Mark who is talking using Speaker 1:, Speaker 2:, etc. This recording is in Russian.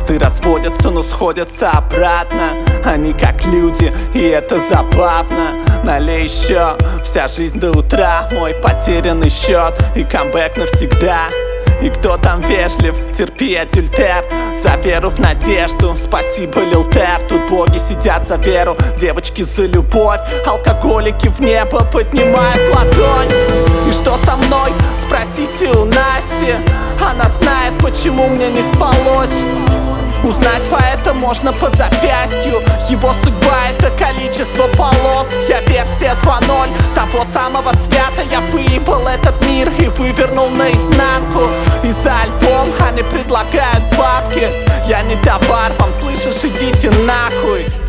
Speaker 1: Мосты разводятся, но сходятся обратно. Они как люди, и это забавно. Налей еще, вся жизнь до утра, мой потерянный счет и камбэк навсегда. И кто там вежлив, терпи, адюльтер, за веру в надежду, спасибо, Лилтер. Тут боги сидят за веру, девочки за любовь, алкоголики в небо поднимают ладонь. И что со мной? Спросите у Насти, она знает, почему мне не спалось. Узнать поэта можно по запястью, его судьба — это количество полос. Я версия 2.0 того самого свята. Я выебал этот мир и вывернул наизнанку. И за альбом они предлагают бабки. Я не товар, вам, слышишь, идите нахуй.